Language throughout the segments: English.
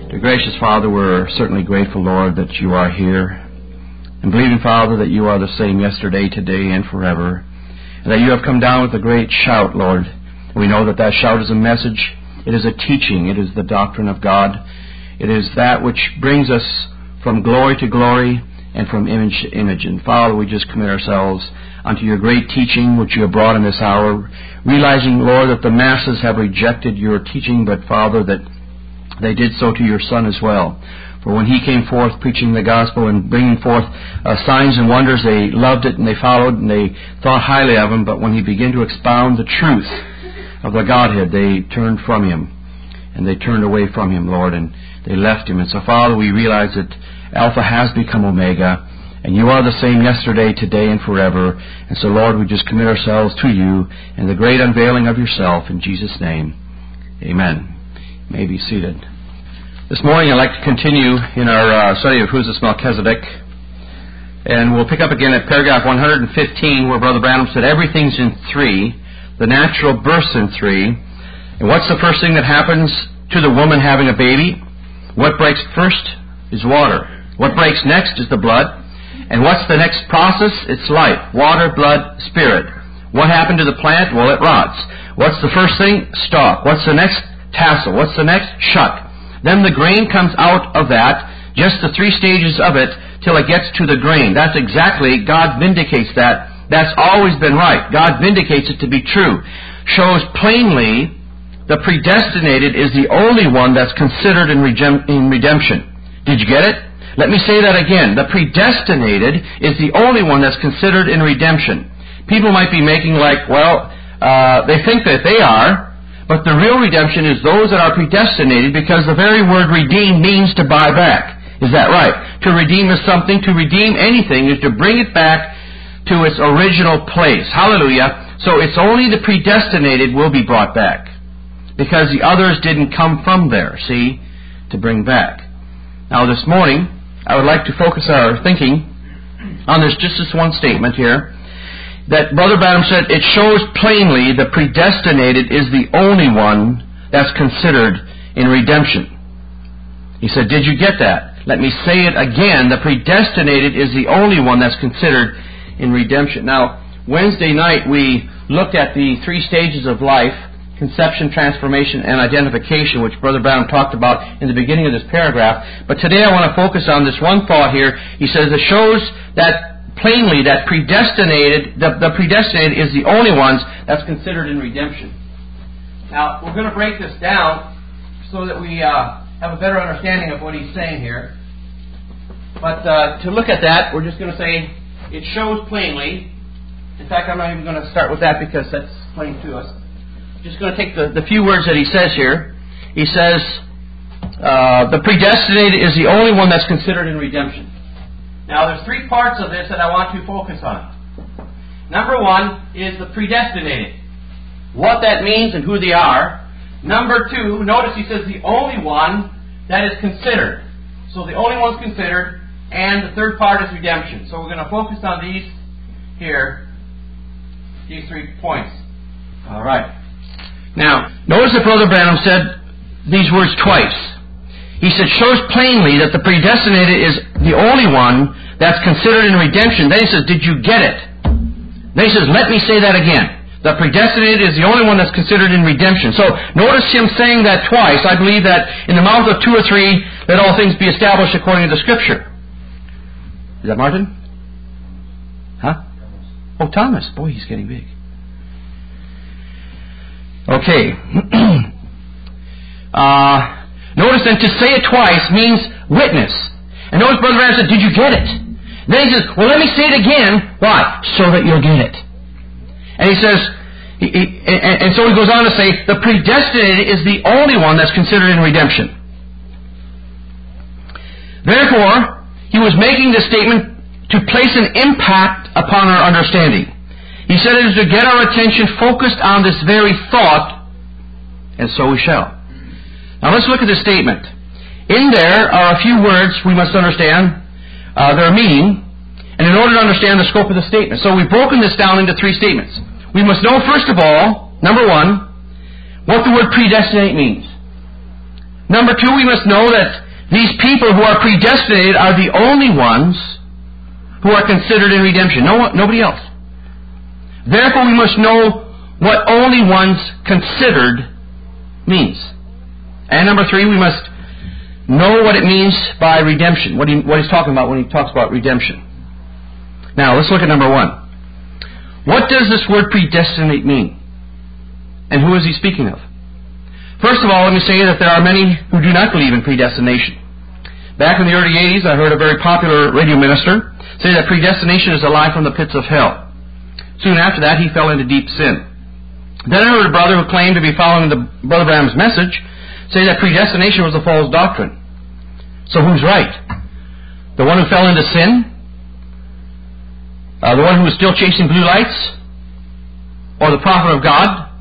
Dear gracious Father, we're certainly grateful, Lord, that you are here. And believing, Father, that you are the same yesterday, today, and forever. And that you have come down with a great shout, Lord. We know that that shout is a message. It is a teaching. It is the doctrine of God. It is that which brings us from glory to glory and from image to image. And Father, we just commit ourselves unto your great teaching which you have brought in this hour, realizing, Lord, that the masses have rejected your teaching, but Father, that they did so to your Son as well. For when he came forth preaching the gospel and bringing forth signs and wonders, they loved it and they followed and they thought highly of him. But when he began to expound the truth of the Godhead, they turned from him and they turned away from him, Lord, and they left him. And so, Father, we realize that Alpha has become Omega, and you are the same yesterday, today, and forever. And so, Lord, we just commit ourselves to you and the great unveiling of yourself in Jesus' name. Amen. You may be seated. This morning I'd like to continue in our study of Who's This Melchizedek. And we'll pick up again at paragraph 115 where Brother Branham said everything's in three. The natural birth's in three. And what's the first thing that happens to the woman having a baby? What breaks first is water. What breaks next is the blood. And what's the next process? It's life. Water, blood, spirit. What happened to the plant? Well, it rots. What's the first thing? Stalk. What's the next? Tassel. What's the next? Shuck. Then the grain comes out of that, just the three stages of it, till it gets to the grain. That's exactly, God vindicates that. That's always been right. God vindicates it to be true. Shows plainly the predestinated is the only one that's considered in redemption. Did you get it? Let me say that again. The predestinated is the only one that's considered in redemption. People might be making like, they think that they are, but the real redemption is those that are predestinated, because the very word redeem means to buy back. Is that right? To redeem is something. To redeem anything is to bring it back to its original place. Hallelujah. So it's only the predestinated will be brought back, because the others didn't come from there, see, to bring back. Now this morning, I would like to focus our thinking on this one statement here, that Brother Branham said, it shows plainly the predestinated is the only one that's considered in redemption. He said, did you get that? Let me say it again. The predestinated is the only one that's considered in redemption. Now, Wednesday night we looked at the three stages of life: conception, transformation, and identification, which Brother Branham talked about in the beginning of this paragraph. But today I want to focus on this one thought here. He says it shows that plainly that the predestinated is the only ones that's considered in redemption. Now, we're going to break this down so that we have a better understanding of what he's saying here. But to look at that, we're just going to say it shows plainly. In fact, I'm not even going to start with that because that's plain to us. Just going to take the few words that he says here. He says, the predestinated is the only one that's considered in redemption. Now, there's three parts of this that I want to focus on. Number one is the predestinated, what that means and who they are. Number two, notice he says the only one that is considered. So the only one's considered, and the third part is redemption. So we're going to focus on these here, these 3 points. All right. Now, notice that Brother Branham said these words twice. He said, shows plainly that the predestinated is the only one that's considered in redemption. Then he says, did you get it? Then he says, let me say that again. The predestinated is the only one that's considered in redemption. So notice him saying that twice. I believe that in the mouth of two or three, let all things be established according to the Scripture. Is that Martin? Huh? Oh, Thomas. Boy, he's getting big. Okay. Notice then to say it twice means witness. And notice Brother Branham said, did you get it? And then he says, well, let me say it again. Why? So that you'll get it. And he says, and so he goes on to say, the predestinated is the only one that's considered in redemption. Therefore, he was making this statement to place an impact upon our understanding. He said it is to get our attention focused on this very thought, and so we shall. Now let's look at this statement. In there are a few words we must understand their meaning, and in order to understand the scope of the statement. So we've broken this down into three statements. We must know, first of all, number one, what the word predestinate means. Number two, we must know that these people who are predestinated are the only ones who are considered in redemption. Nobody else. Therefore, we must know what only ones considered means. And number three, we must know what it means by redemption, what he's talking about when he talks about redemption. Now, let's look at number one. What does this word predestinate mean? And who is he speaking of? First of all, let me say that there are many who do not believe in predestination. Back in the early 80s, I heard a very popular radio minister say that predestination is a lie from the pits of hell. Soon after that, he fell into deep sin. Then I heard a brother who claimed to be following the Brother Branham's message say that predestination was a false doctrine. So who's right? The one who fell into sin? The one who was still chasing blue lights? Or the prophet of God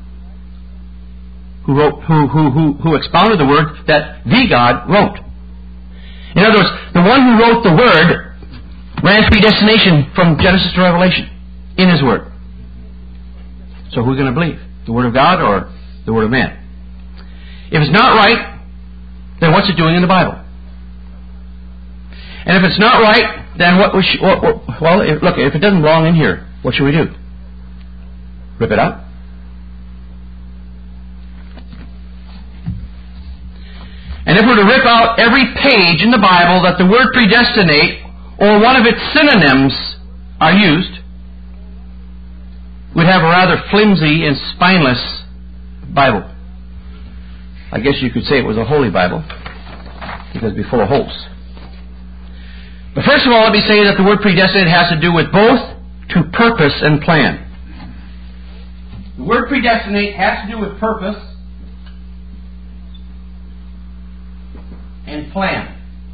who expounded the word that the God wrote? In other words, the one who wrote the word ran predestination from Genesis to Revelation in his word. So who are we going to believe? The word of God or the word of man? If it's not right, then what's it doing in the Bible? And if it's not right, then if it doesn't belong in here, what should we do? Rip it out? And if we're to rip out every page in the Bible that the word predestinate or one of its synonyms are used, we'd have a rather flimsy and spineless Bible. I guess you could say it was a holy Bible, because it'd be full of holes. But first of all, let me say that the word predestinate has to do with both to purpose and plan. The word predestinate has to do with purpose and plan.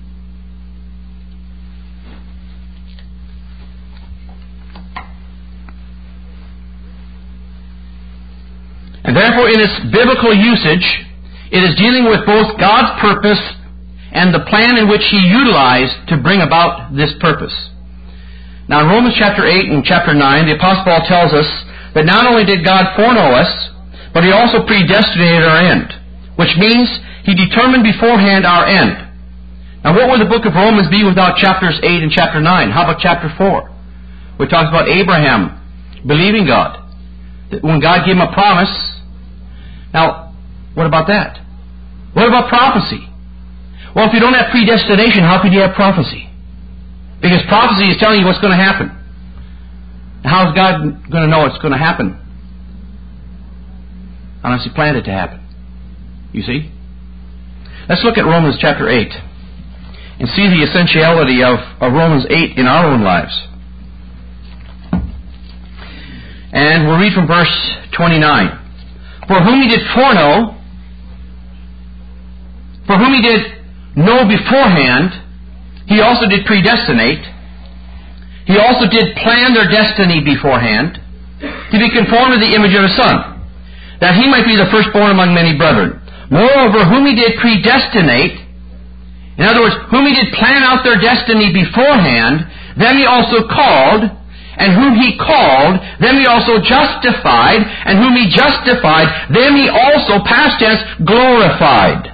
And therefore, in its biblical usage, it is dealing with both God's purpose and the plan in which He utilized to bring about this purpose. Now, in Romans chapter 8 and chapter 9, the Apostle Paul tells us that not only did God foreknow us, but He also predestinated our end, which means He determined beforehand our end. Now, what would the book of Romans be without chapters 8 and chapter 9? How about chapter 4? Which talks about Abraham believing God. That when God gave him a promise. Now, what about that? What about prophecy? Well, if you don't have predestination, how could you have prophecy? Because prophecy is telling you what's going to happen. How is God going to know it's going to happen? Unless He planned it to happen. You see? Let's look at Romans chapter 8 and see the essentiality of Romans 8 in our own lives. And we'll read from verse 29. For whom He did foreknow, for whom He did know beforehand, He also did predestinate. He also did plan their destiny beforehand to be conformed to the image of His Son, that He might be the firstborn among many brethren. Moreover, whom He did predestinate, in other words, whom He did plan out their destiny beforehand, them He also called, and whom He called, them He also justified, and whom He justified, them He also, past tense, glorified.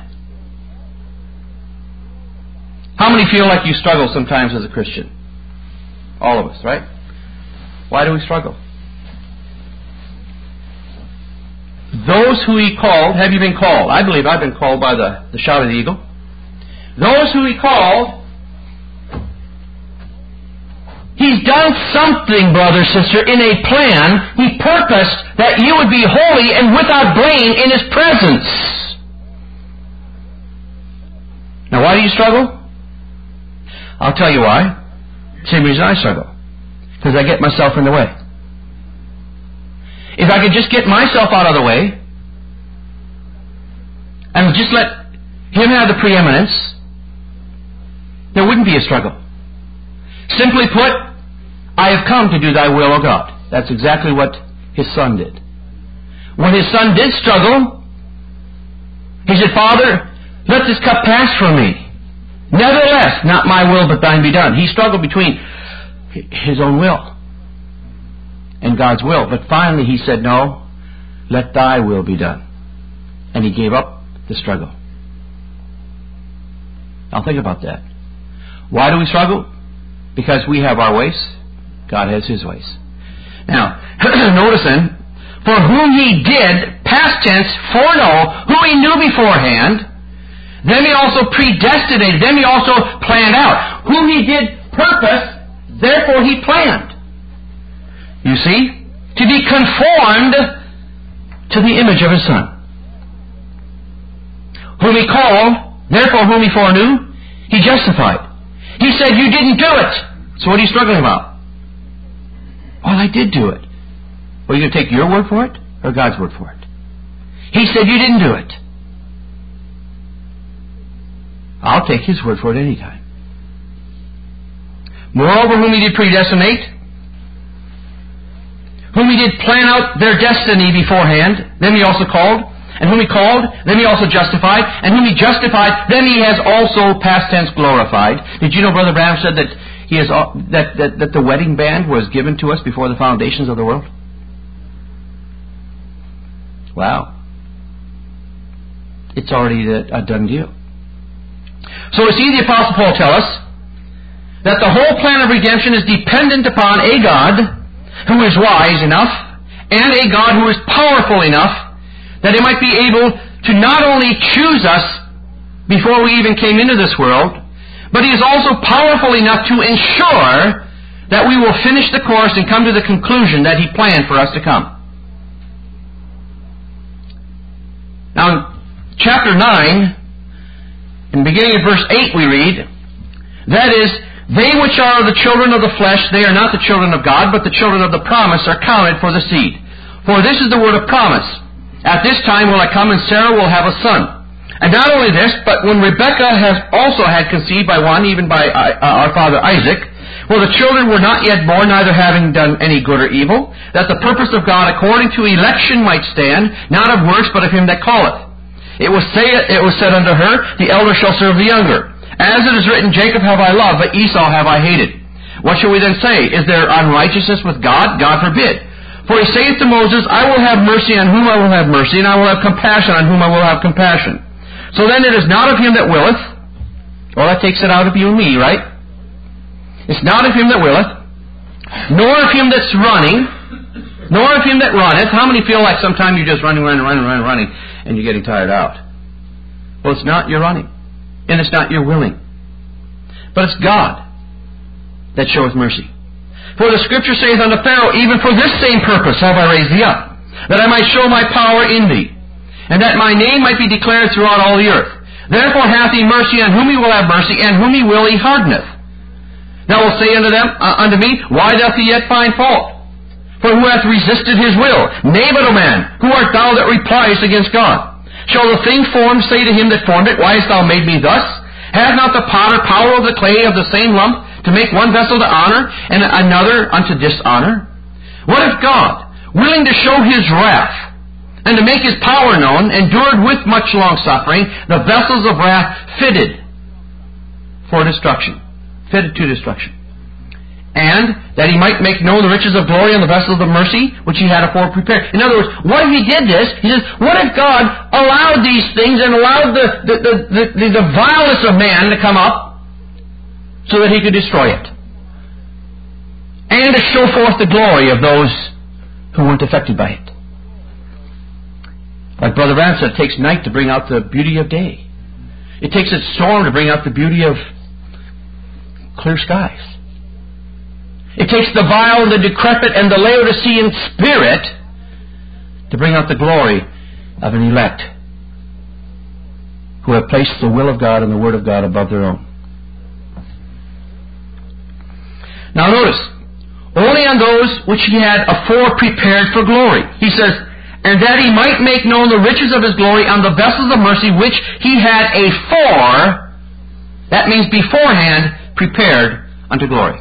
How many feel like you struggle sometimes as a Christian? All of us, right? Why do we struggle? Those who He called, have you been called? I believe I've been called by the shout of the eagle. Those who He called, He's done something, brother, sister, in a plan. He purposed that you would be holy and without blame in His presence. Now, why do you struggle? I'll tell you why. Same reason I struggle. Because I get myself in the way. If I could just get myself out of the way and just let Him have the preeminence, there wouldn't be a struggle. Simply put, I have come to do Thy will, O God. That's exactly what His Son did. When His Son did struggle, He said, Father, let this cup pass from me. Nevertheless, not my will, but Thine be done. He struggled between His own will and God's will. But finally He said, no, let Thy will be done. And He gave up the struggle. Now think about that. Why do we struggle? Because we have our ways. God has His ways. Now, notice then, for whom He did, past tense, foreknow, who He knew beforehand, then He also predestinated, then He also planned out. Whom He did purpose, therefore He planned. You see? To be conformed to the image of His Son. Whom He called, therefore whom He foreknew, He justified. He said, you didn't do it. So what are you struggling about? Well, I did do it. Well, are you going to take your word for it or God's word for it? He said, you didn't do it. I'll take His word for it any time. Moreover, whom He did predestinate, whom He did plan out their destiny beforehand, them He also called. And whom He called, them He also justified. And whom He justified, them He has also, past tense, glorified. Did you know Brother Branham said that He has that the wedding band was given to us before the foundations of the world? Wow. It's already a done deal. So we see the Apostle Paul tell us that the whole plan of redemption is dependent upon a God who is wise enough and a God who is powerful enough that He might be able to not only choose us before we even came into this world, but He is also powerful enough to ensure that we will finish the course and come to the conclusion that He planned for us to come. Now, in chapter 9, in beginning of verse 8 we read, that is, they which are the children of the flesh, they are not the children of God, but the children of the promise are counted for the seed. For this is the word of promise. At this time will I come, and Sarah will have a son. And not only this, but when Rebekah has also had conceived by one, even by our father Isaac, well, the children were not yet born, neither having done any good or evil, that the purpose of God according to election might stand, not of works, but of Him that calleth. It was said unto her, the elder shall serve the younger. As it is written, Jacob have I loved, but Esau have I hated. What shall we then say? Is there unrighteousness with God? God forbid. For He saith to Moses, I will have mercy on whom I will have mercy, and I will have compassion on whom I will have compassion. So then it is not of him that willeth. Well, that takes it out of you and me, right? It's not of him that willeth, nor of him that's running, nor of him that runneth. How many feel like sometimes you're just running, and you're getting tired out? Well, it's not your running, and it's not your willing. But it's God that showeth mercy. For the Scripture saith unto Pharaoh, even for this same purpose have I raised thee up, that I might show my power in thee, and that my name might be declared throughout all the earth. Therefore hath He mercy on whom He will have mercy, and whom He will He hardeneth. Thou wilt say unto me, why doth He yet find fault? For who hath resisted His will? Nay, but, O man, who art thou that repliest against God? Shall the thing formed say to him that formed it, why hast thou made me thus? Hath not the potter power of the clay of the same lump, to make one vessel to honor, and another unto dishonor? What if God, willing to show His wrath, and to make His power known, endured with much long-suffering the vessels of wrath fitted for destruction, fitted to destruction, and that He might make known the riches of glory and the vessels of mercy, which He had afore prepared? In other words, what if He did this? He says, what if God allowed these things and allowed the vileness of man to come up so that He could destroy it, and to show forth the glory of those who weren't affected by it? Like Brother Branham said, it takes night to bring out the beauty of day. It takes a storm to bring out the beauty of clear skies. It takes the vile, the decrepit, and the Laodicean spirit to bring out the glory of an elect who have placed the will of God and the Word of God above their own. Now notice, only on those which He had afore prepared for glory. He says, and that He might make known the riches of His glory on the vessels of mercy which He had afore, that means beforehand, prepared unto glory.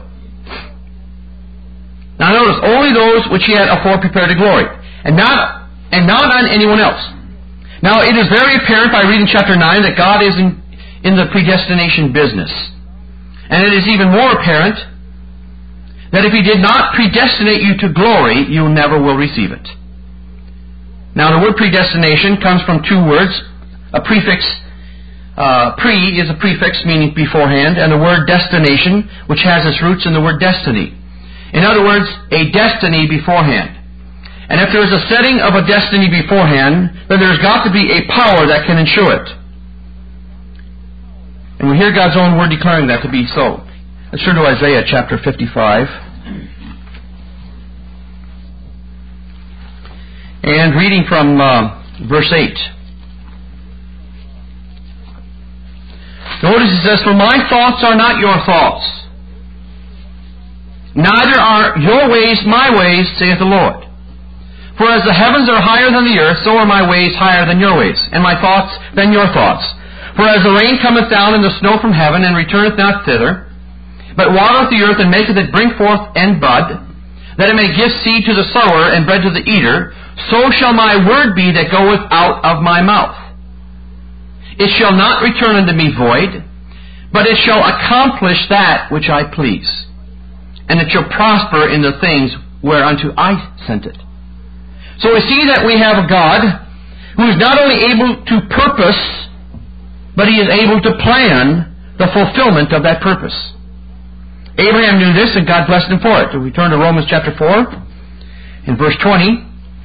Now notice, only those which He had afore prepared to glory, and not on anyone else. Now it is very apparent by reading chapter 9 that God is in the predestination business. And it is even more apparent that if He did not predestinate you to glory, you never will receive it. Now the word predestination comes from two words, a prefix Pre is a prefix meaning beforehand, and the word destination, which has its roots in the word destiny. In other words, a destiny beforehand. And if there is a setting of a destiny beforehand, then there's got to be a power that can ensure it. And we hear God's own word declaring that to be so. Let's turn to Isaiah chapter 55. And reading from verse 8. Notice it says, "For my thoughts are not your thoughts, neither are your ways my ways, saith the Lord. For as the heavens are higher than the earth, so are my ways higher than your ways, and my thoughts than your thoughts. For as the rain cometh down and the snow from heaven, and returneth not thither, but watereth the earth, and maketh it bring forth and bud, that it may give seed to the sower and bread to the eater, so shall my word be that goeth out of my mouth. It shall not return unto me void, but it shall accomplish that which I please, and it shall prosper in the things whereunto I sent it." So we see that we have a God who is not only able to purpose, but He is able to plan the fulfillment of that purpose. Abraham knew this, and God blessed him for it. So we turn to Romans chapter 4, in verse 20.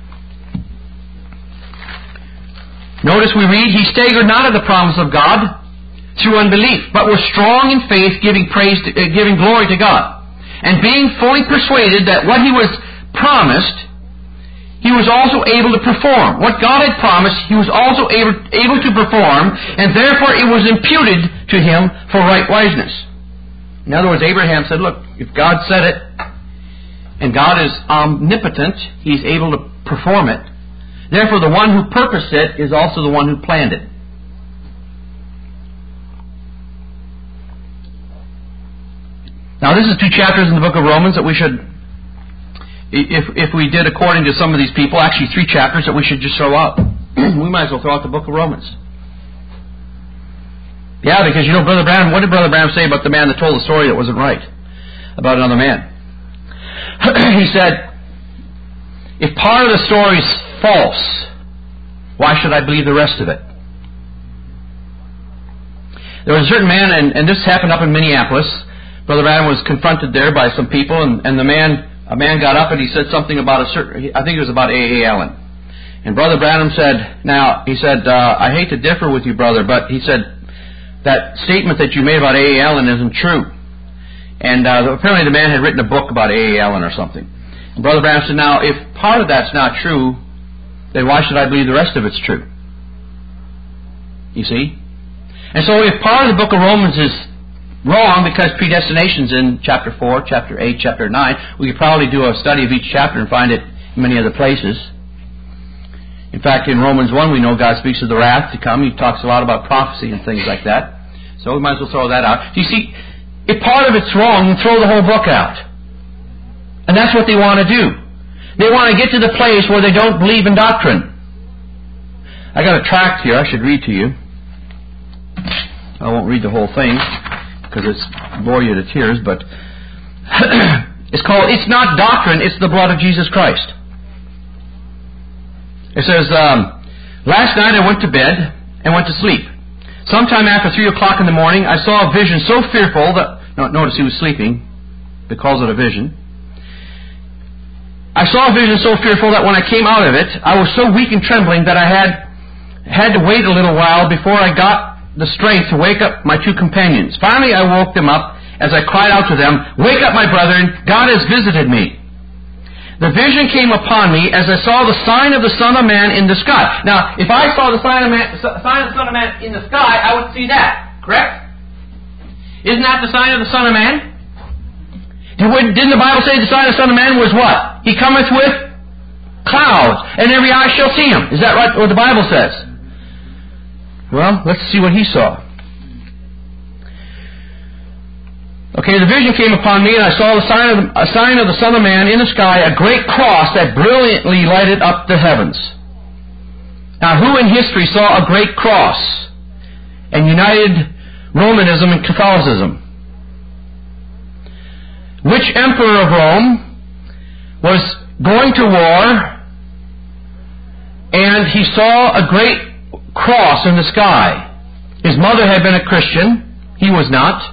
Notice we read, "He staggered not at the promise of God through unbelief, but was strong in faith, giving glory to God, and being fully persuaded that what he was promised, he was also able to perform." What God had promised, he was also able to perform, and therefore it was imputed to him for right wiseness. In other words, Abraham said, look, if God said it, and God is omnipotent, He's able to perform it. Therefore, the one who purposed it is also the one who planned it. Now, this is 2 chapters in the book of Romans that we should, if we did according to some of these people, actually 3 chapters that we should just throw out. We might as well throw out the book of Romans. Yeah, because Brother Branham, what did Brother Branham say about the man that told the story that wasn't right about another man? He said, if part of the story is false, why should I believe the rest of it? There was a certain man, and this happened up in Minneapolis. Brother Branham was confronted there by some people, and a man got up and he said something about I think it was about A.A. Allen. And Brother Branham said, I hate to differ with you, brother, but he said, that statement that you made about A.A. Allen isn't true. And apparently the man had written a book about A.A. Allen or something. And Brother Branham said, now, if part of that's not true, then why should I believe the rest of it's true? You see? And so if part of the book of Romans is wrong because predestination's in chapter 4, chapter 8, chapter 9, we could probably do a study of each chapter and find it in many other places. In fact, in Romans 1, we know God speaks of the wrath to come. He talks a lot about prophecy and things like that. So we might as well throw that out. You see, if part of it's wrong, then throw the whole book out. And that's what they want to do. They want to get to the place where they don't believe in doctrine. I got a tract here I should read to you. I won't read the whole thing because it's bore you to tears, but it's called, It's Not Doctrine, It's the Blood of Jesus Christ. It says, last night I went to bed and went to sleep. Sometime after 3 o'clock in the morning, I saw a vision so fearful that... notice he was sleeping, but calls it a vision. I saw a vision so fearful that when I came out of it, I was so weak and trembling that I had to wait a little while before I got the strength to wake up my 2 companions. Finally, I woke them up as I cried out to them, "Wake up, my brethren, God has visited me." The vision came upon me as I saw the sign of the Son of Man in the sky. Now, if I saw the sign of the Son of Man in the sky, I would see that. Correct? Isn't that the sign of the Son of Man? Didn't the Bible say the sign of the Son of Man was what? He cometh with clouds, and every eye shall see him. Is that right? What the Bible says? Well, let's see what he saw. Okay, the vision came upon me, and I saw a sign of the Son of Man in the sky, a great cross that brilliantly lighted up the heavens. Now, who in history saw a great cross and united Romanism and Catholicism? Which emperor of Rome was going to war, and he saw a great cross in the sky? His mother had been a Christian. He was not.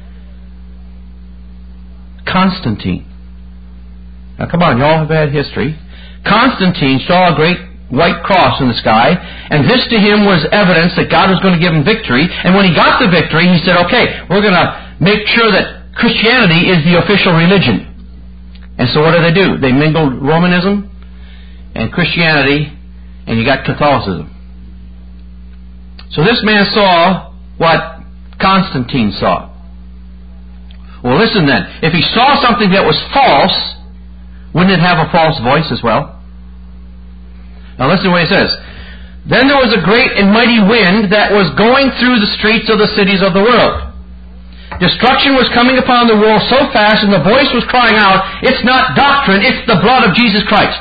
Constantine. Now come on, you all have had history. Constantine saw a great white cross in the sky, and this to him was evidence that God was going to give him victory. And when he got the victory, he said, okay, we're going to make sure that Christianity is the official religion. And so what do? They mingled Romanism and Christianity, and you got Catholicism. So this man saw what Constantine saw. Well, listen then. If he saw something that was false, wouldn't it have a false voice as well? Now listen to what he says. Then there was a great and mighty wind that was going through the streets of the cities of the world. Destruction was coming upon the world so fast, and the voice was crying out, it's not doctrine, it's the blood of Jesus Christ.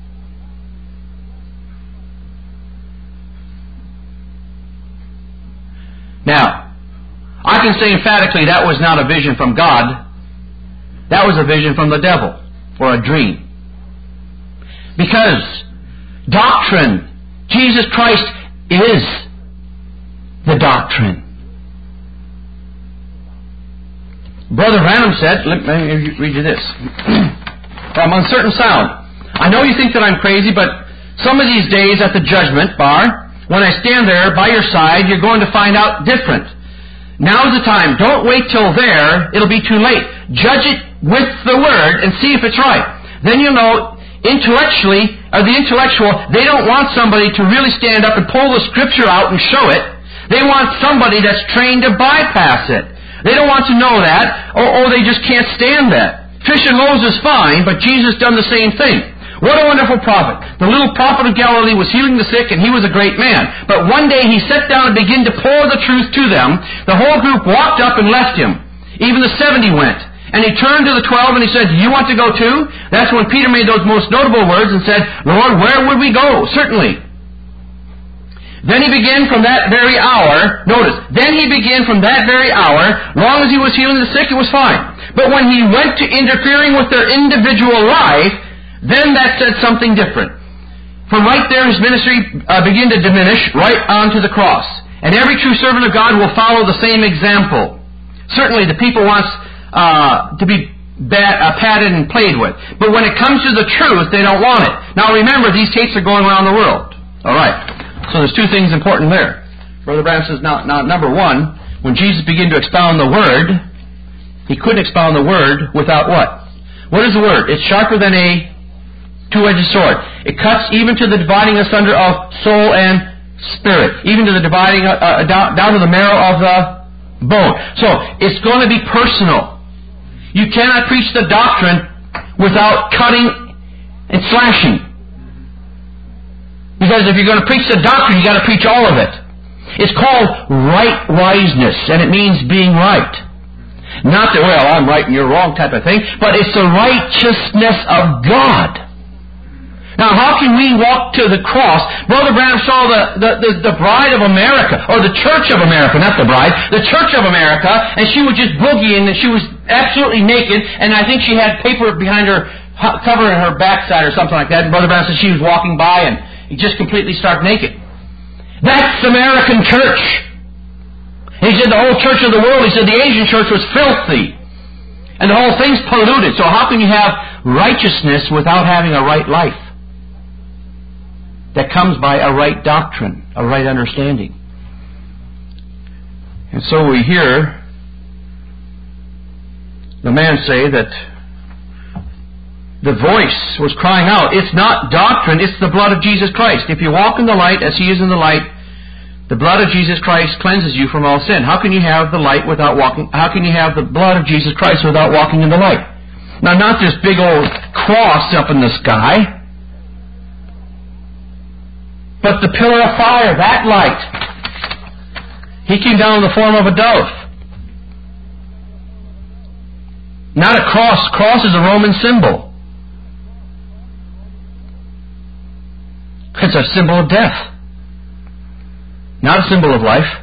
Now, I can say emphatically that was not a vision from God. That was a vision from the devil, or a dream. Because doctrine, Jesus Christ is the doctrine. Brother Branham said, let me read you this, from Uncertain Sound. I know you think that I'm crazy, but some of these days at the judgment bar, when I stand there by your side, you're going to find out different. Now's the time. Don't wait till there. It'll be too late. Judge it with the Word and see if it's right. Then you'll know intellectually, or the intellectual, they don't want somebody to really stand up and pull the Scripture out and show it. They want somebody that's trained to bypass it. They don't want to know that, or they just can't stand that. Fish and loaves is fine, but Jesus done the same thing. What a wonderful prophet. The little prophet of Galilee was healing the sick, and he was a great man. But one day he sat down and began to pour the truth to them. The whole group walked up and left him. Even the 70 went. And he turned to the 12 and he said, do you want to go too? That's when Peter made those most notable words and said, Lord, where would we go? Certainly. Then he began from that very hour, notice, then he began from that very hour, long as he was healing the sick, it was fine. But when he went to interfering with their individual life, then that said something different. From right there, his ministry began to diminish right onto the cross. And every true servant of God will follow the same example. Certainly the people wants to be patted and played with. But when it comes to the truth, they don't want it. Now remember, these tapes are going around the world. All right. So there's two things important there. Brother Branham says, now number one, when Jesus began to expound the Word, he couldn't expound the Word without what? What is the Word? It's sharper than a two-edged sword. It cuts even to the dividing asunder of soul and spirit, even to the dividing down to the marrow of the bone. So it's going to be personal. You cannot preach the doctrine without cutting and slashing. Because if you're going to preach the doctrine, you've got to preach all of it. It's called right wiseness, and it means being right. Not that, well, I'm right and you're wrong type of thing, but it's the righteousness of God. Now, how can we walk to the cross? Brother Branham saw the bride of America, or the Church of America, not the bride, the Church of America, and she was just boogieing, and she was absolutely naked, and I think she had paper behind her, covering her backside or something like that, and Brother Branham said she was walking by, and he just completely stark naked. That's American church. He said the whole church of the world, he said the Asian church was filthy. And the whole thing's polluted. So how can you have righteousness without having a right life? That comes by a right doctrine, a right understanding. And so we hear the man say that the voice was crying out, it's not doctrine, it's the blood of Jesus Christ. If you walk in the light as He is in the light, the blood of Jesus Christ cleanses you from all sin. How can you have the light without walking? How can you have the blood of Jesus Christ without walking in the light? Now, not this big old cross up in the sky, but the pillar of fire, that light. He came down in the form of a dove. Not a cross. Cross is a Roman symbol. It's a symbol of death, not a symbol of life.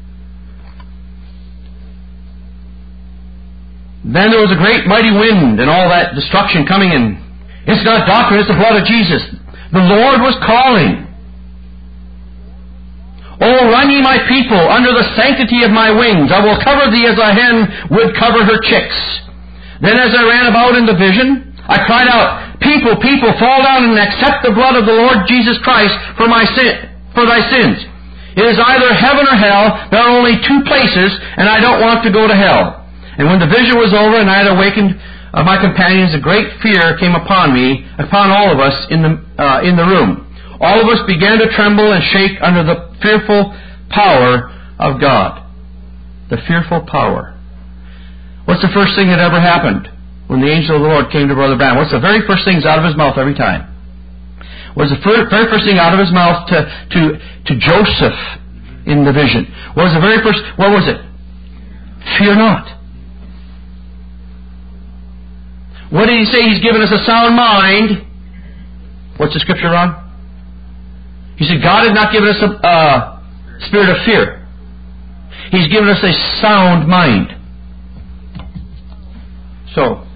Then there was a great mighty wind and all that destruction coming in. It's not doctrine, it's the blood of Jesus. The Lord was calling. O run ye my people under the sanctity of my wings. I will cover thee as a hen would cover her chicks. Then as I ran about in the vision, I cried out, People, people, fall down and accept the blood of the Lord Jesus Christ for thy sins. It is either heaven or hell. There are only two places, and I don't want to go to hell. And when the vision was over and I had awakened my companions, a great fear came upon me, upon all of us in the room. All of us began to tremble and shake under the fearful power of God. The fearful power. What's the first thing that ever happened when the angel of the Lord came to Brother Branham? What's the very first thing out of his mouth every time? What was the very first thing out of his mouth to Joseph in the vision? What was it? Fear not. What did he say? He's given us a sound mind. What's the scripture on? He said, God has not given us a spirit of fear. He's given us a sound mind. So,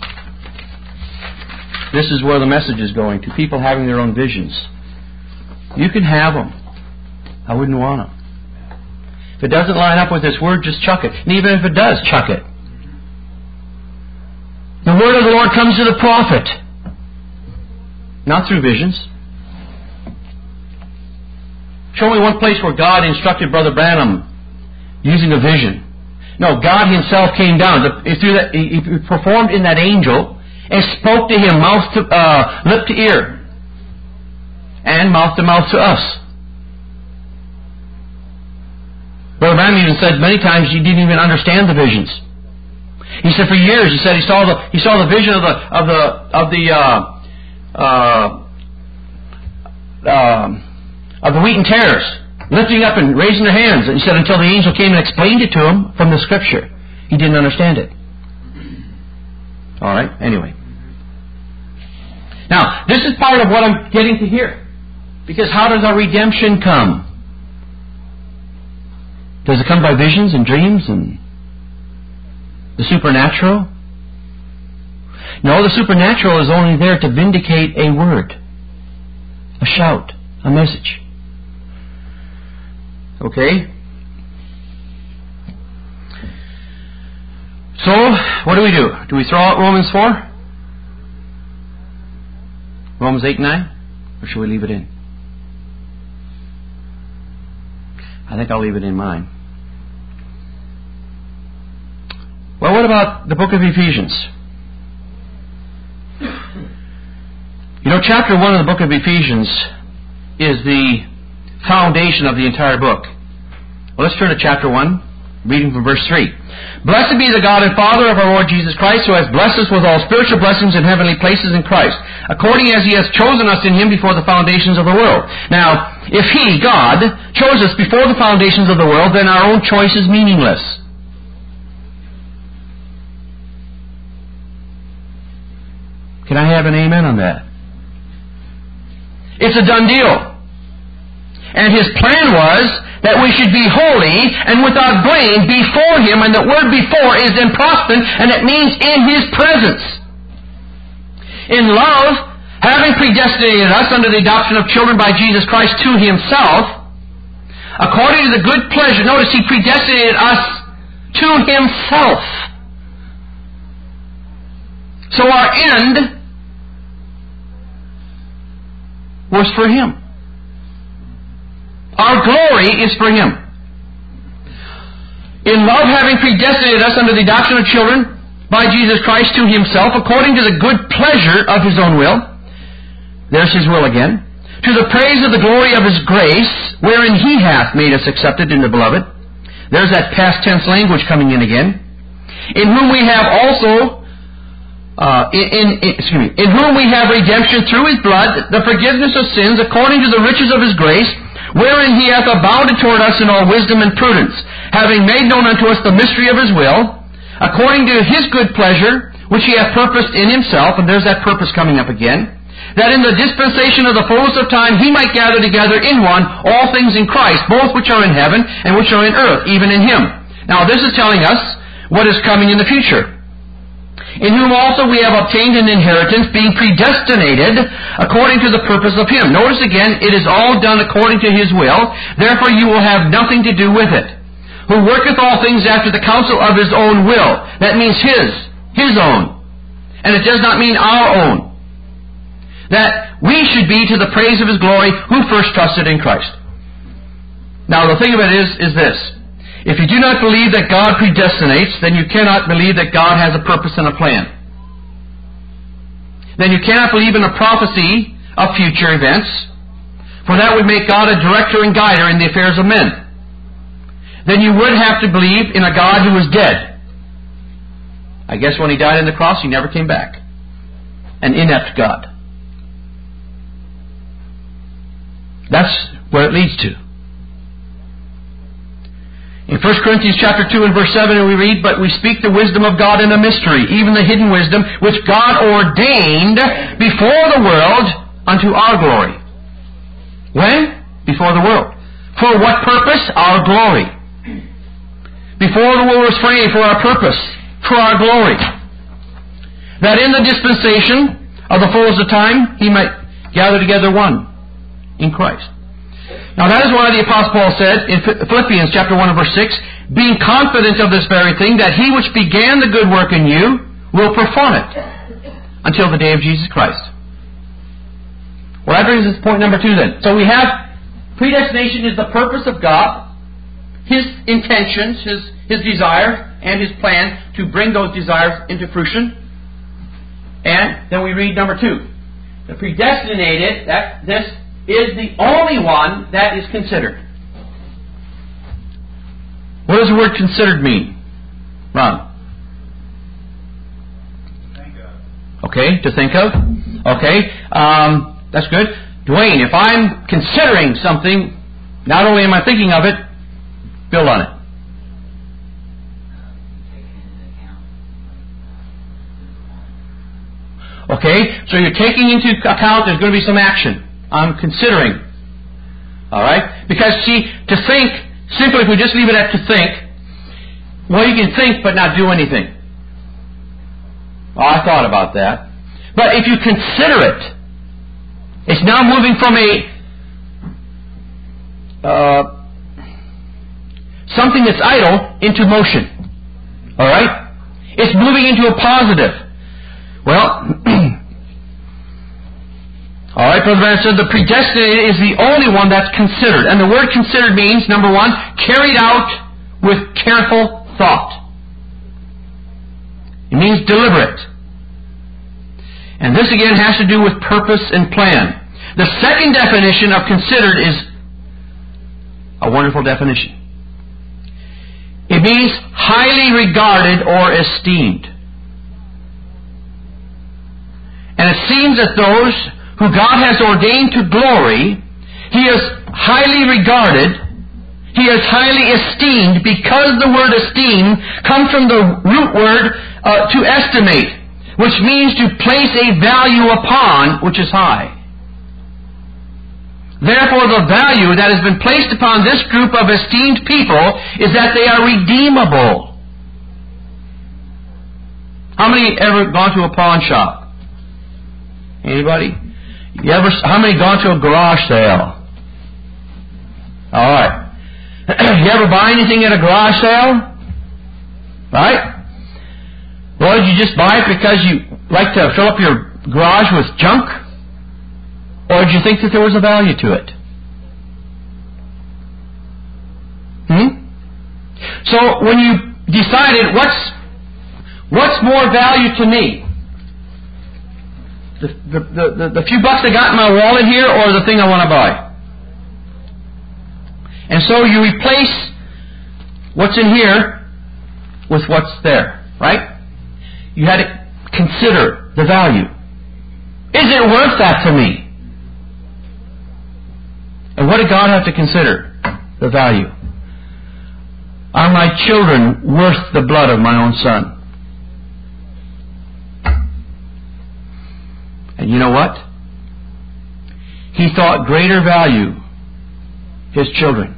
this is where the message is going, to people having their own visions. You can have them. I wouldn't want them. If it doesn't line up with this word, just chuck it. And even if it does, chuck it. The word of the Lord comes to the prophet, not through visions. Show me one place where God instructed Brother Branham using a vision. No, God Himself came down. He performed in that angel and spoke to him lip to ear and mouth to mouth to us. Brother Branham even said many times he didn't even understand the visions. He said for years he saw the vision of the wheat and tares lifting up and raising their hands. And he said until the angel came and explained it to him from the Scripture, he didn't understand it. All right. Anyway, now this is part of what I'm getting to here, because how does our redemption come? Does it come by visions and dreams and the supernatural? No, the supernatural is only there to vindicate a word, a shout, a message. Okay? So, what do? Do we throw out Romans 4? Romans 8 and 9? Or should we leave it in? I think I'll leave it in mine. Well, what about the book of Ephesians? You know, chapter 1 of the book of Ephesians is the foundation of the entire book. Well, let's turn to chapter 1, reading from verse 3. Blessed be the God and Father of our Lord Jesus Christ, who has blessed us with all spiritual blessings in heavenly places in Christ, according as He has chosen us in Him before the foundations of the world. Now, if He, God, chose us before the foundations of the world, then our own choice is meaningless. Can I have an amen on that? It's a done deal. And His plan was that we should be holy and without blame before Him, and the word before is in prostant, and it means in His presence. In love, having predestinated us under the adoption of children by Jesus Christ to Himself, according to the good pleasure, notice He predestinated us to Himself. So our end was for Him. Our glory is for Him. In love, having predestinated us under the adoption of children by Jesus Christ to Himself, according to the good pleasure of His own will. There's His will again. To the praise of the glory of His grace, wherein He hath made us accepted in the Beloved. There's that past tense language coming in again. In whom we have also in whom we have redemption through His blood, the forgiveness of sins, according to the riches of His grace, wherein He hath abounded toward us in all wisdom and prudence, having made known unto us the mystery of His will, according to His good pleasure, which He hath purposed in Himself, and there's that purpose coming up again, that in the dispensation of the fullness of time He might gather together in one all things in Christ, both which are in heaven and which are in earth, even in Him. Now this is telling us what is coming in the future. In whom also we have obtained an inheritance, being predestinated according to the purpose of Him. Notice again, it is all done according to His will, therefore you will have nothing to do with it. Who worketh all things after the counsel of His own will. That means His own. And it does not mean our own. That we should be to the praise of His glory, who first trusted in Christ. Now the thing of it is this. If you do not believe that God predestinates, then you cannot believe that God has a purpose and a plan. Then you cannot believe in a prophecy of future events, for that would make God a director and guider in the affairs of men. Then you would have to believe in a God who is dead. I guess when He died on the cross, He never came back. An inept God. That's where it leads to. In 1 Corinthians chapter 2 and verse 7 we read, But we speak the wisdom of God in a mystery, even the hidden wisdom, which God ordained before the world unto our glory. When? Before the world. For what purpose? Our glory. Before the world was framed, for our purpose, for our glory. That in the dispensation of the fullness of time, He might gather together one in Christ. Now that is why the Apostle Paul said in Philippians chapter 1 and verse 6, being confident of this very thing, that He which began the good work in you will perform it until the day of Jesus Christ. Well, that brings us to point number 2 then. So we have predestination is the purpose of God, His intentions, His desires, and His plan to bring those desires into fruition. And then we read number 2. The predestinated, this is the only one that is considered. What does the word considered mean? Ron? Think of. Okay, to think of. Okay, that's good. Dwayne, if I'm considering something, not only am I thinking of it, build on it. Okay, so you're taking into account there's going to be some action. I'm considering. Alright? Because, see, to think, simply if we just leave it at to think, well, you can think but not do anything. Well, I thought about that. But if you consider it, it's now moving from something that's idle into motion. Alright? It's moving into a positive. Well, alright, Brother Branham said the predestinated is the only one that's considered. And the word considered means, number 1, carried out with careful thought. It means deliberate. And this again has to do with purpose and plan. The second definition of considered is a wonderful definition. It means highly regarded or esteemed. And it seems that those who God has ordained to glory, He is highly regarded, He is highly esteemed, because the word esteem comes from the root word to estimate, which means to place a value upon, which is high. Therefore, the value that has been placed upon this group of esteemed people is that they are redeemable. How many ever gone to a pawn shop? Anybody? How many gone to a garage sale? Alright. You ever buy anything at a garage sale? Right? Well, did you just buy it because you like to fill up your garage with junk? Or did you think that there was a value to it? So when you decided what's more value to me? The few bucks I got in my wallet here, or the thing I want to buy? And so you replace what's in here with what's there, right? You had to consider the value. Is it worth that to me? And what did God have to consider? The value. Are my children worth the blood of my own son? And you know what? He thought greater value His children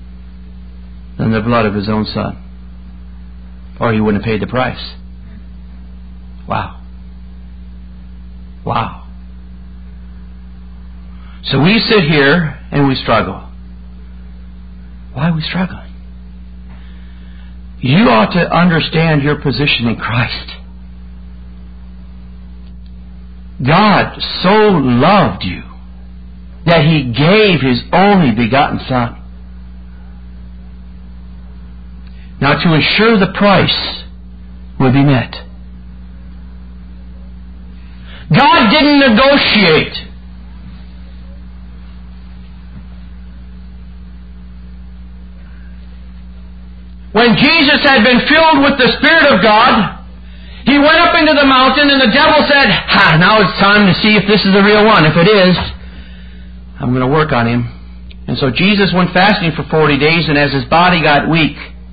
than the blood of His own son. Or He wouldn't have paid the price. Wow. Wow. So we sit here and we struggle. Why are we struggling? You ought to understand your position in Christ. God so loved you that He gave His only begotten Son. Now, to ensure the price will be met. God didn't negotiate. When Jesus had been filled with the Spirit of God, He went up into the mountain and the devil said, now it's time to see if this is the real one. If it is, I'm going to work on him. And so Jesus went fasting for 40 days, and as his body got weak,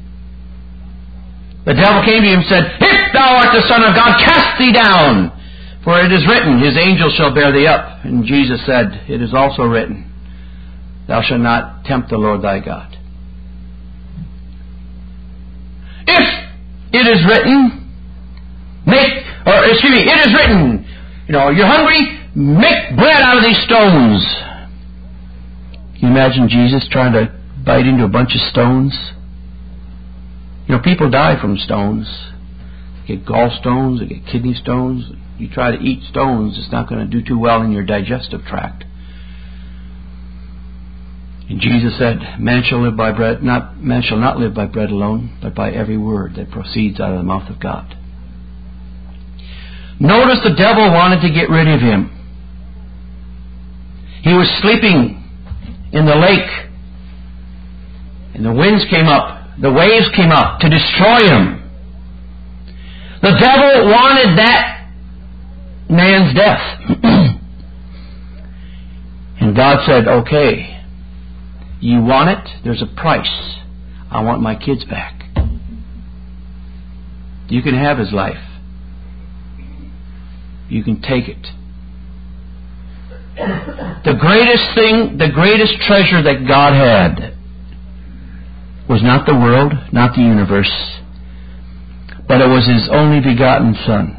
the devil came to him and said, if thou art the Son of God, cast thee down. For it is written, His angels shall bear thee up. And Jesus said, it is also written, thou shalt not tempt the Lord thy God. If it is written, it is written, you're hungry, make bread out of these stones. Can you imagine Jesus trying to bite into a bunch of stones? People die from stones. They get gallstones, they get kidney stones. You try to eat stones, it's not going to do too well in your digestive tract. And Jesus said, man shall not live by bread alone, but by every word that proceeds out of the mouth of God. Notice the devil wanted to get rid of him. He was sleeping in the lake, and the winds came up, the waves came up to destroy him. The devil wanted that man's death. And God said, okay, you want it? There's a price. I want my kids back. You can have his life. You can take it. The greatest treasure that God had was not the world, not the universe, but it was His only begotten Son.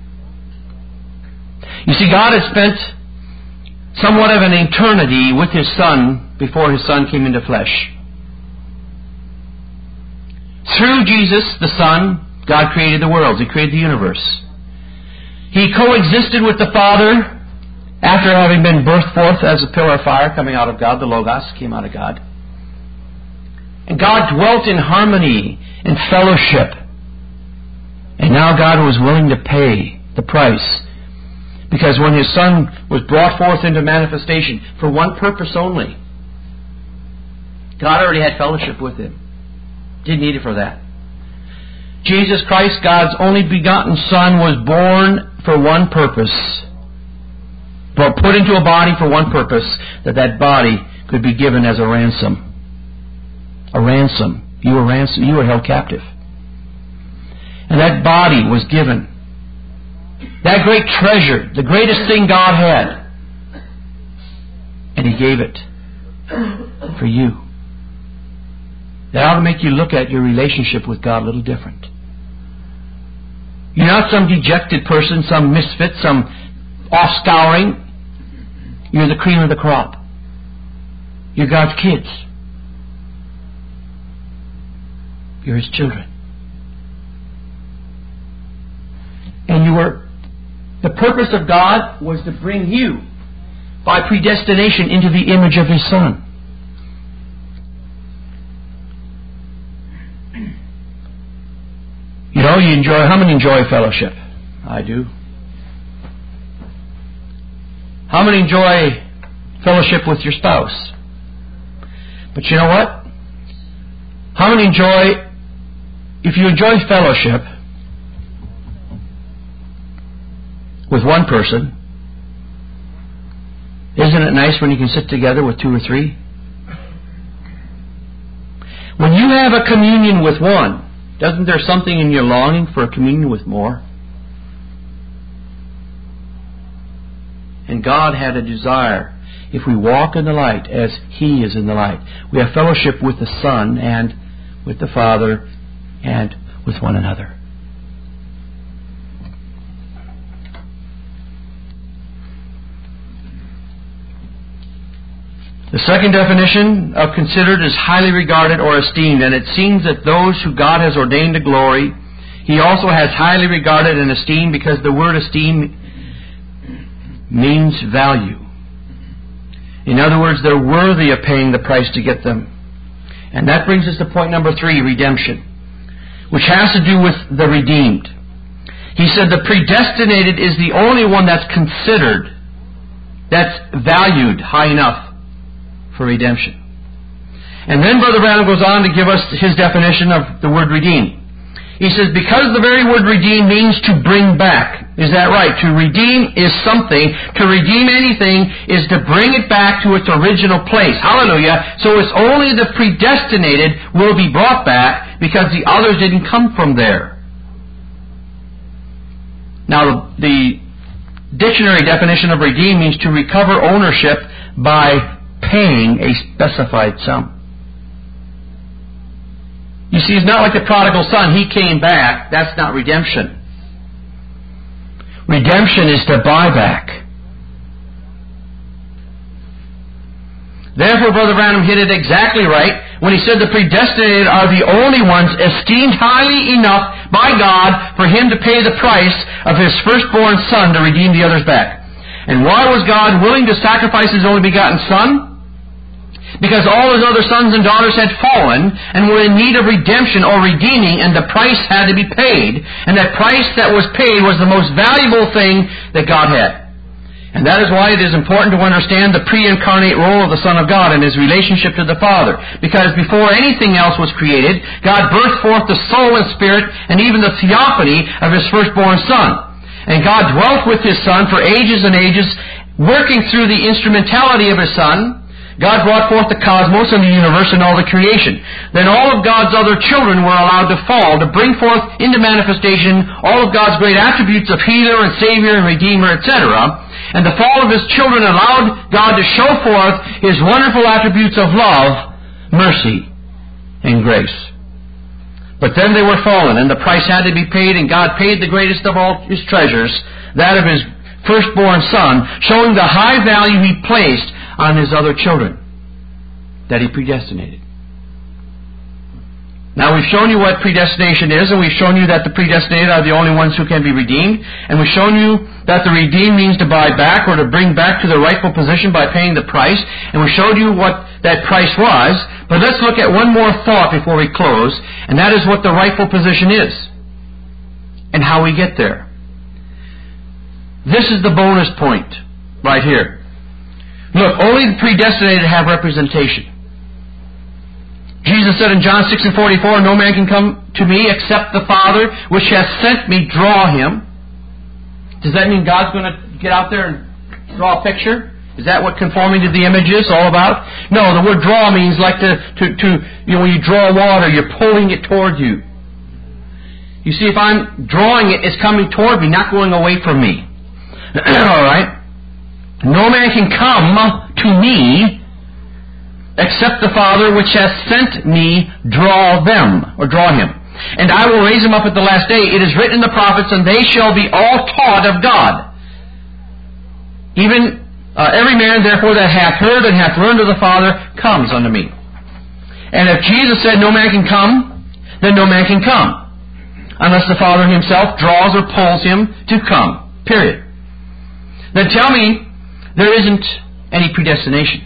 You see, God had spent somewhat of an eternity with His Son before His Son came into flesh. Through Jesus, the Son, God created the worlds. He created the universe. He coexisted with the Father after having been birthed forth as a pillar of fire coming out of God. The Logos came out of God. And God dwelt in harmony and fellowship. And now God was willing to pay the price. Because when His Son was brought forth into manifestation for one purpose only, God already had fellowship with Him. Didn't need it for that. Jesus Christ, God's only begotten Son, was born for one purpose. But put into a body for one purpose, that body could be given as a ransom. A ransom. You were held captive. And that body was given. That great treasure, the greatest thing God had. And He gave it for you. That ought to make you look at your relationship with God a little different. You're not some dejected person, some misfit, some off-scouring. You're the cream of the crop. You're God's kids. You're His children. And the purpose of God was to bring you, by predestination, into the image of His Son. How many enjoy fellowship? I do. How many enjoy fellowship with your spouse? But you know what? How many if you enjoy fellowship with one person, isn't it nice when you can sit together with two or three? When you have a communion with one, doesn't there something in your longing for a communion with more? And God had a desire, if we walk in the light as He is in the light, we have fellowship with the Son and with the Father and with one another. The second definition of considered is highly regarded or esteemed, and it seems that those who God has ordained to glory, He also has highly regarded and esteemed, because the word esteem means value. In other words, they're worthy of paying the price to get them. And that brings us to point number 3, redemption, which has to do with the redeemed. He said the predestinated is the only one that's considered, that's valued high enough for redemption. And then Brother Branham goes on to give us his definition of the word redeem. He says, because the very word redeem means to bring back. Is that right? To redeem is something. To redeem anything is to bring it back to its original place. Hallelujah. So it's only the predestinated will be brought back, because the others didn't come from there. Now, the dictionary definition of redeem means to recover ownership by paying a specified sum. You see, it's not like the prodigal son. He came back. That's not redemption. Redemption is to buy back. Therefore, Brother Branham hit it exactly right when he said the predestinated are the only ones esteemed highly enough by God for Him to pay the price of His firstborn Son to redeem the others back. And why was God willing to sacrifice His only begotten Son? Because all His other sons and daughters had fallen and were in need of redemption or redeeming, and the price had to be paid. And that price that was paid was the most valuable thing that God had. And that is why it is important to understand the pre-incarnate role of the Son of God and His relationship to the Father. Because before anything else was created, God birthed forth the soul and spirit and even the theophany of His firstborn Son. And God dwelt with His Son for ages and ages, working through the instrumentality of His Son. God brought forth the cosmos and the universe and all the creation. Then all of God's other children were allowed to fall, to bring forth into manifestation all of God's great attributes of healer and savior and redeemer, etc. And the fall of His children allowed God to show forth His wonderful attributes of love, mercy, and grace. But then they were fallen, and the price had to be paid, and God paid the greatest of all His treasures, that of His firstborn Son, showing the high value He placed on His other children that He predestinated. Now, we've shown you what predestination is, and we've shown you that the predestinated are the only ones who can be redeemed, and we've shown you that the redeemed means to buy back or to bring back to the rightful position by paying the price, and we showed you what that price was. But let's look at one more thought before we close, and that is what the rightful position is and how we get there. This is the bonus point right here. Look, only the predestinated have representation. Jesus said in John 6:44, no man can come to me except the Father which has sent me draw him. Does that mean God's going to get out there and draw a picture? Is that what conforming to the image is all about? No, the word draw means like when you draw water, you're pulling it toward you. You see, if I'm drawing it, it's coming toward me, not going away from me. All right? No man can come to me except the Father which has sent me draw them, or draw him. And I will raise him up at the last day. It is written in the prophets, and they shall be all taught of God. Even every man, therefore, that hath heard and hath learned of the Father comes unto me. And if Jesus said no man can come, then no man can come, unless the Father Himself draws or pulls him to come. Period. Then tell me, there isn't any predestination.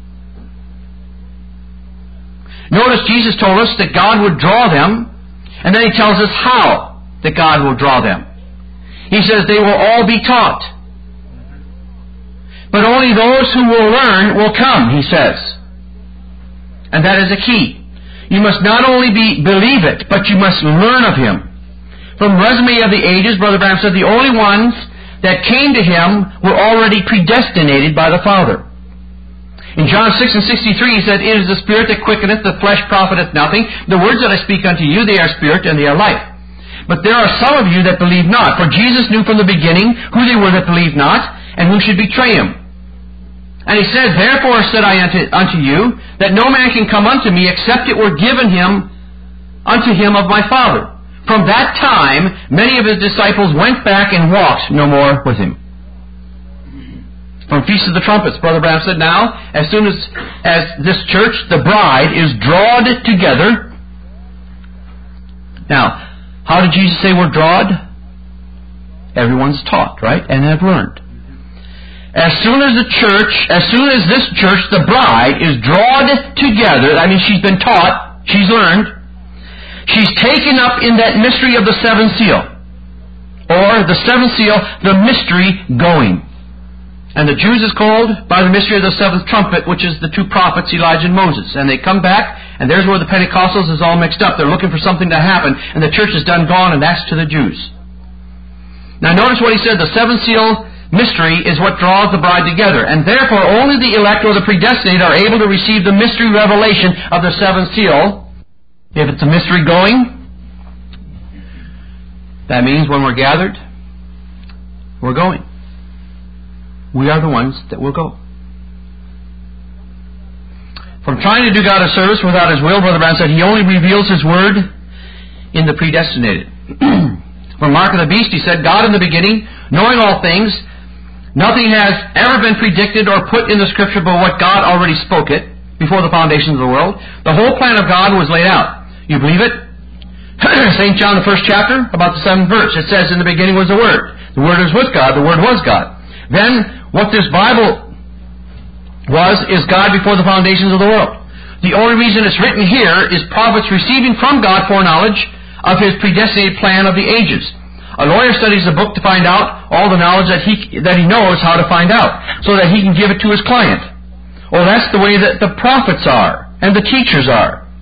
Notice Jesus told us that God would draw them, and then He tells us how that God will draw them. He says they will all be taught. But only those who will learn will come, He says. And that is a key. You must not only believe it, but you must learn of Him. From Resume of the Ages, Brother Branham said the only ones that came to Him were already predestinated by the Father. In John 6:63, He said, it is the Spirit that quickeneth, the flesh profiteth nothing. The words that I speak unto you, they are spirit and they are life. But there are some of you that believe not. For Jesus knew from the beginning who they were that believed not, and who should betray Him. And He said, therefore said I unto you, that no man can come unto me, except it were given him unto him of my Father. From that time, many of His disciples went back and walked no more with Him. From Feast of the Trumpets, Brother Branham said, now, as soon as this church, the bride, is drawed together. Now, how did Jesus say we're drawed? Everyone's taught, right? And have learned. As soon as this church, the bride, is drawed together, I mean, she's been taught, she's learned, she's taken up in that mystery of the seventh seal. Or the seventh seal, the mystery going. And the Jews is called by the mystery of the seventh trumpet, which is the two prophets, Elijah and Moses. And they come back, and there's where the Pentecostals is all mixed up. They're looking for something to happen, and the church is done gone, and that's to the Jews. Now notice what he said, the seventh seal mystery is what draws the bride together. And therefore only the elect or the predestinated are able to receive the mystery revelation of the seventh seal. If it's a mystery going, that means when we're gathered, we're going. We are the ones that will go. From trying to do God a service without His will, Brother Branham said, He only reveals His Word in the predestinated. From Mark of the Beast, he said, God in the beginning, knowing all things, nothing has ever been predicted or put in the Scripture but what God already spoke it before the foundations of the world. The whole plan of God was laid out. You believe it? St. John, the first chapter, about the 7th verse, it says, in the beginning was the Word. The Word is with God. The Word was God. Then, what this Bible is God before the foundations of the world. The only reason it's written here is prophets receiving from God foreknowledge of His predestinated plan of the ages. A lawyer studies a book to find out all the knowledge that he knows how to find out, so that he can give it to his client. Well, that's the way that the prophets are, and the teachers are.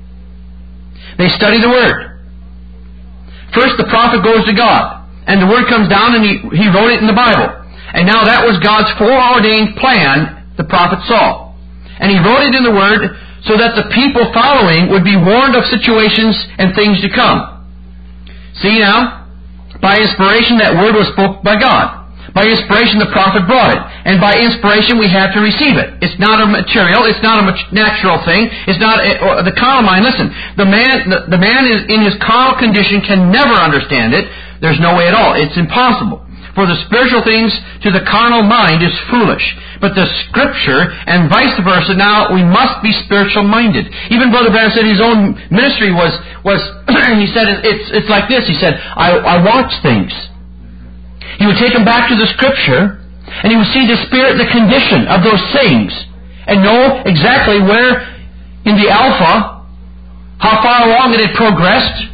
They study the Word. First, the prophet goes to God, and the Word comes down, and he wrote it in the Bible. And now that was God's foreordained plan the prophet saw. And He wrote it in the Word so that the people following would be warned of situations and things to come. See now, by inspiration that Word was spoken by God. By inspiration the prophet brought it. And by inspiration we have to receive it. It's not a material, it's not a natural thing, it's not the carnal mind. Listen, the man is in his carnal condition can never understand it. There's no way at all. It's impossible. For the spiritual things to the carnal mind is foolish. But the Scripture and vice versa, now we must be spiritual minded. Even Brother Branham said his own ministry was he said it's like this. He said, I watch things. He would take them back to the Scripture, and he would see the spirit and the condition of those things, and know exactly where in the Alpha, how far along it had progressed,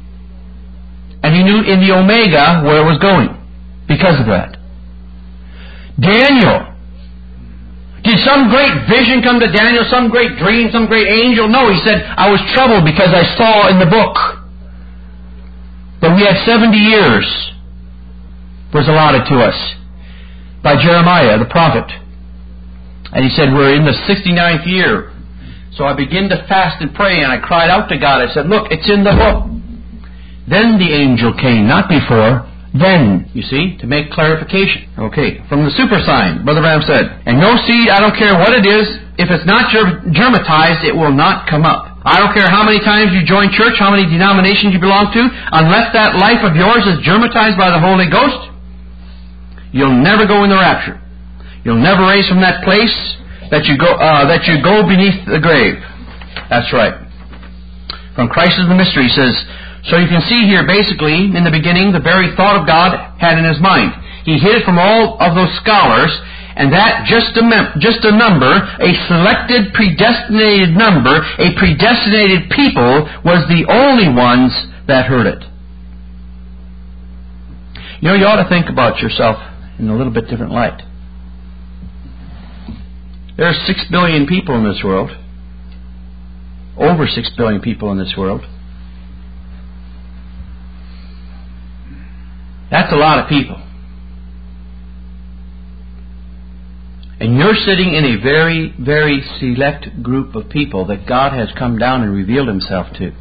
and he knew in the Omega where it was going. Because of that. Daniel. Did some great vision come to Daniel? Some great dream? Some great angel? No, he said, I was troubled because I saw in the book that we had 70 years was allotted to us by Jeremiah, the prophet. And he said, we're in the 69th year. So I began to fast and pray, and I cried out to God. I said, look, it's in the book. Then the angel came, not before. Then, you see, to make clarification. Okay, from the super sign, Brother Branham said, and no seed, I don't care what it is, if it's not germatized, it will not come up. I don't care how many times you join church, how many denominations you belong to, unless that life of yours is germatized by the Holy Ghost, you'll never go in the rapture. You'll never raise from that place that you go beneath the grave. That's right. From Christ is the Mystery, he says, so you can see here, basically, in the beginning, the very thought of God had in His mind. He hid it from all of those scholars, and that just a number, a selected, predestinated number, a predestinated people, was the only ones that heard it. You know, you ought to think about yourself in a little bit different light. There are 6 billion people in this world. Over 6 billion people in this world. That's a lot of people. And you're sitting in a very, very select group of people that God has come down and revealed Himself to.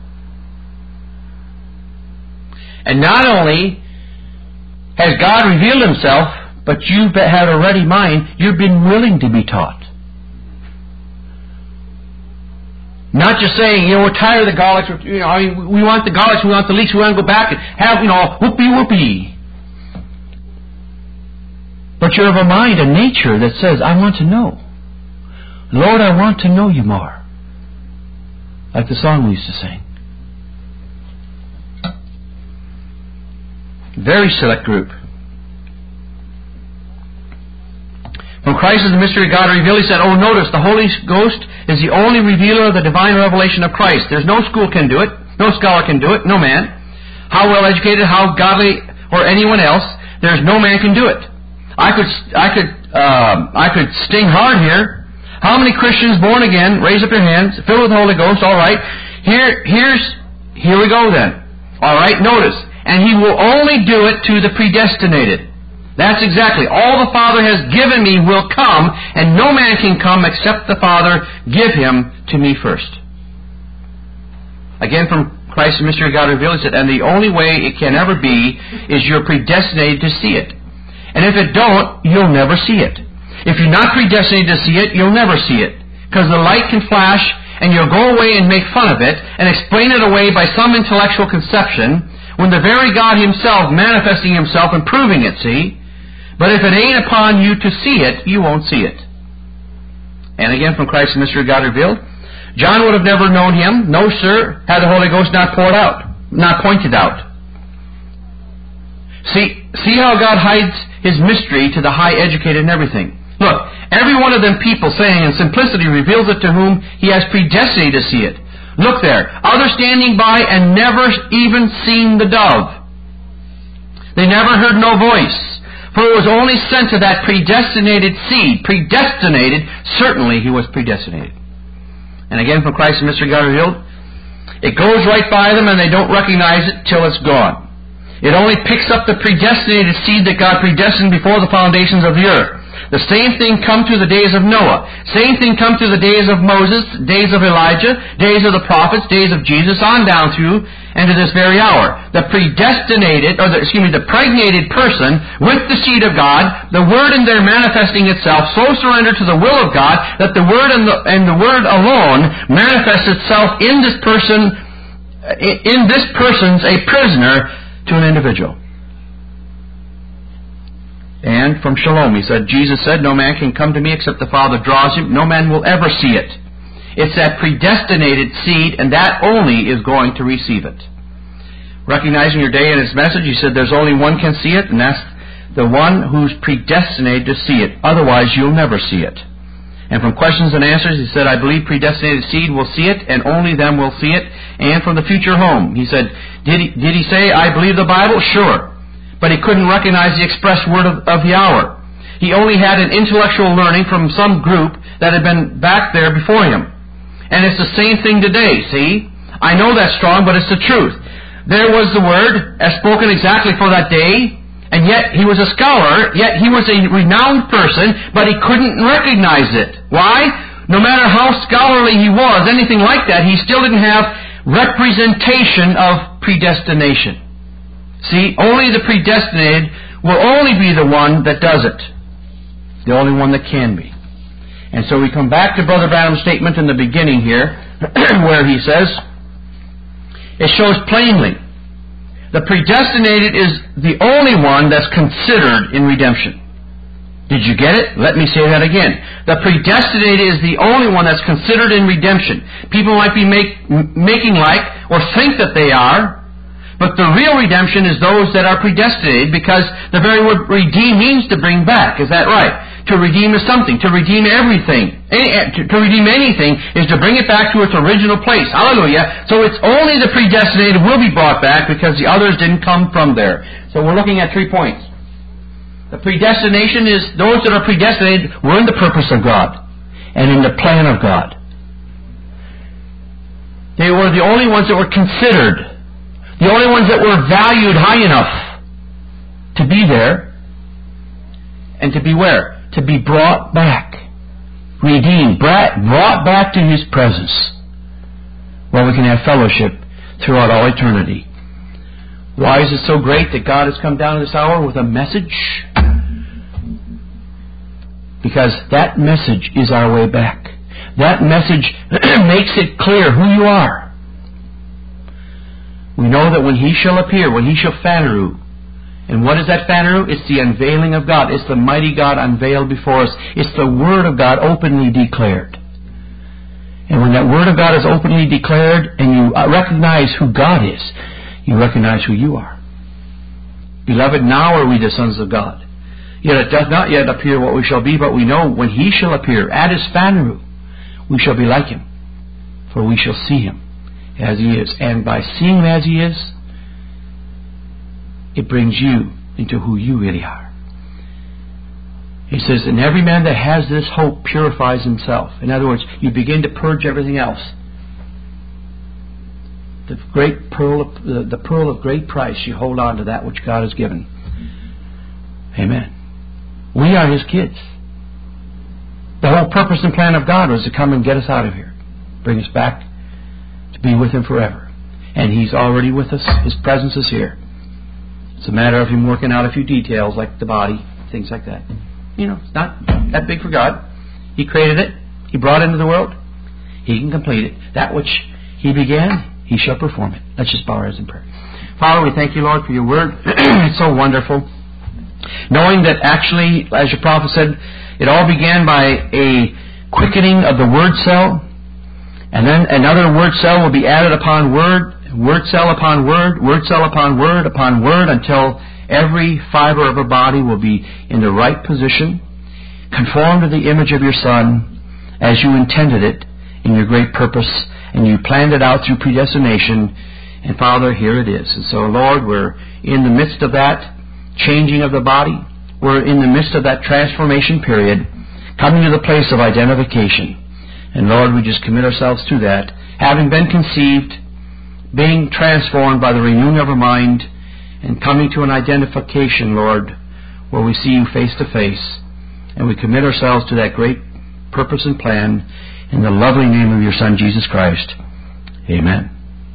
And not only has God revealed Himself, but you've had a ready mind, you've been willing to be taught. Not just saying, we're tired of the garlics, we want the garlics, we want the leeks, we want to go back and have, whoopee whoopee. But but you're of a mind, a nature that says, I want to know. Lord, I want to know you more. Like the song we used to sing. Very select group. When Christ is the mystery of God revealed, he said, oh, notice, the Holy Ghost is the only revealer of the divine revelation of Christ. There's no school can do it. No scholar can do it. No man. How well educated, how godly, or anyone else, there's no man can do it. I could sting hard here. How many Christians born again, raise up your hands, filled with the Holy Ghost, all right. Here we go then. All right, notice. And he will only do it to the predestinated. That's exactly. All the Father has given me will come, and no man can come except the Father give him to me first. Again, from Christ's mystery of God revealed, it said, and the only way it can ever be is you're predestinated to see it. And if it don't, you'll never see it. If you're not predestinated to see it, you'll never see it. Because the light can flash, and you'll go away and make fun of it, and explain it away by some intellectual conception, when the very God himself manifesting himself and proving it, see? But if it ain't upon you to see it, you won't see it. And again, from Christ's mystery of God revealed, John would have never known him, no sir, had the Holy Ghost not pointed out. See how God hides his mystery to the high educated and everything. Look, every one of them people saying in simplicity reveals it to whom he has predestinated to see it. Look there, others standing by and never even seen the dove. They never heard no voice. For it was only sent to that predestinated seed. Predestinated, certainly he was predestinated. And again, from Christ's mystery God revealed, it goes right by them and they don't recognize it till it's gone. It only picks up the predestinated seed that God predestined before the foundations of the earth. The same thing come to the days of Noah. Same thing come to the days of Moses, days of Elijah, days of the prophets, days of Jesus, on down through, and to this very hour. The pregnated person with the seed of God, the Word in there manifesting itself, so surrendered to the will of God that the Word and the Word alone manifests itself in this person's a prisoner to an individual. And from Shalom, he said, Jesus said, no man can come to me except the Father draws him. No man will ever see it. It's that predestinated seed, and that only is going to receive it. Recognizing your day and his message, he said there's only one can see it, and that's the one who's predestinated to see it. Otherwise, you'll never see it. And from questions and answers, he said, I believe predestinated seed will see it, and only them will see it. And from the future home, he said, did he say, I believe the Bible? Sure. But he couldn't recognize the express word of the hour. He only had an intellectual learning from some group that had been back there before him. And it's the same thing today, see? I know that's strong, but it's the truth. There was the Word, as spoken exactly for that day, and yet he was a scholar, yet he was a renowned person, but he couldn't recognize it. Why? No matter how scholarly he was, anything like that, he still didn't have representation of predestination. See, only the predestinated will only be the one that does it. The only one that can be. And so we come back to Brother Branham's statement in the beginning here, where he says, it shows plainly, the predestinated is the only one that's considered in redemption. Did you get it? Let me say that again. The predestinated is the only one that's considered in redemption. People might be making like, or think that they are, but the real redemption is those that are predestinated, because the very word redeem means to bring back. Is that right? To redeem is something. To redeem everything. To redeem anything is to bring it back to its original place. Hallelujah. So it's only the predestinated will be brought back because the others didn't come from there. So we're looking at 3 points. The predestination is those that are predestinated were in the purpose of God and in the plan of God. They were the only ones that were considered. The only ones that were valued high enough to be there and to be where? To be brought back. Redeemed. Brought back to His presence, where we can have fellowship throughout all eternity. Why is it so great that God has come down this hour with a message? Because that message is our way back. That message makes it clear who you are. We know that when He shall appear, when He shall Phaneroo, And what is that Phaneroo? It's the unveiling of God. It's the mighty God unveiled before us. It's the Word of God openly declared. And when that Word of God is openly declared and you recognize who God is, you recognize who you are. Beloved, now are we the sons of God. Yet it does not yet appear what we shall be, but we know when He shall appear at His Phaneroo, we shall be like Him. For we shall see Him as He is. And by seeing Him as He is, it brings you into who you really are. He says, and every man that has this hope purifies himself. In other words, you begin to purge everything else. The pearl of great price, you hold on to that which God has given. Amen. We are His kids. The whole purpose and plan of God was to come and get us out of here. Bring us back to be with Him forever. And He's already with us. His presence is here. It's a matter of Him working out a few details like the body, things like that. You know, it's not that big for God. He created it. He brought it into the world. He can complete it. That which He began, He shall perform it. Let's just bow our heads in prayer. Father, we thank You, Lord, for Your Word. It's so wonderful. Knowing that actually, as Your prophet said, it all began by a quickening of the word cell, and then another word cell will be added upon word cell upon word cell upon word, until every fiber of our body will be in the right position, conformed to the image of Your Son, as You intended it in Your great purpose, and You planned it out through predestination. And Father, here it is. And so, Lord, we're in the midst of that changing of the body. We're in the midst of that transformation period, coming to the place of identification. And Lord, we just commit ourselves to that, having been conceived, being transformed by the renewing of our mind, and coming to an identification, Lord, where we see You face to face. And we commit ourselves to that great purpose and plan in the lovely name of Your Son, Jesus Christ. Amen.